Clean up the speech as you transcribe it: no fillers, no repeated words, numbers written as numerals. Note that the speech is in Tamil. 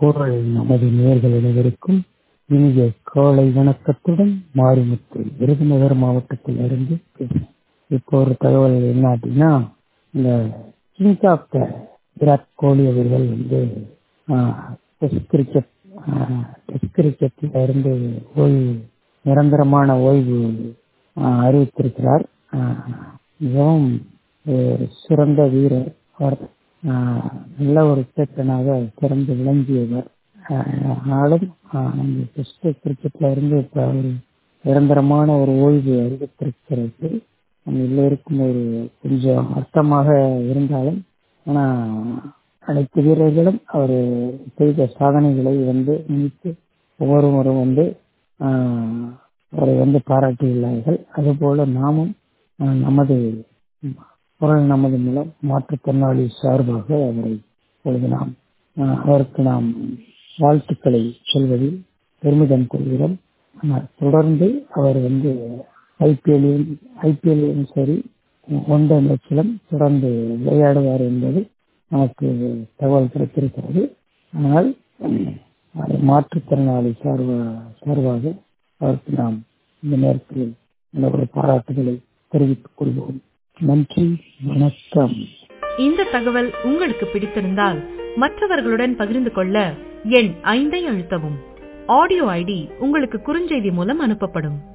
குரல் நமது நேயர்கள் அனைவருக்கும் இனிய காலை வணக்கத்துடன் மாரிமுத்து விருதுநகர் மாவட்டத்தில் இருந்து பேசுகிறேன். இப்போ ஒரு தகவல் என்ன அப்படின்னா, இந்த king of the Virat Kohli அவர்கள் டெஸ்ட் கிரிக்கெட்டில் இருந்து ஓய்வு, நிரந்தரமான ஓய்வு அறிவித்திருக்கிறார். மிகவும் சிறந்த வீரர் அவர். நல்ல ஒரு கேப்டனாக சிறந்து விளங்கியவர். ஆனாலும் டெஸ்ட் கிரிக்கெட்ல இருந்து இப்போ ஒரு நிரந்தரமான ஒரு ஓய்வு அறிவித்திருக்கிறது. எல்லோருக்கும் ஒரு கொஞ்சம் அர்த்தமாக இருந்தாலும், ஆனால் அனைத்து வீரர்களும் அவர் செய்த சாதனைகளை நினைத்து ஒவ்வொருவரும் அவரை பாராட்டியுள்ளார்கள். அதுபோல நாமும் நமது குரல் நமது மூலம் மாற்றுத்திறனாளி சார்பாக அவருக்கு நாம் வாழ்த்துக்களை சொல்வதில் பெருமிதம் கொள்கிறோம். தொடர்ந்து அவர் ஐபிஎல்லும் சரி ஒன் டே மேட்சிலும் தொடர்ந்து விளையாடுவார் என்பது நமக்கு தகவல் கிடைத்திருக்கிறது. ஆனால் மாற்றுத்திறனாளி சார்பாக அவருக்கு நாம் இந்த நேரத்தில் ஒரு பாராட்டுகளை தெரிவித்துக் கொள்வோம். நன்றி, வணக்கம். இந்த தகவல் உங்களுக்கு பிடித்திருந்தால் மற்றவர்களுடன் பகிர்ந்து கொள்ள எண் 5 அழுத்தவும். ஆடியோ ஐடி உங்களுக்கு குறுஞ்செய்தி மூலம் அனுப்பப்படும்.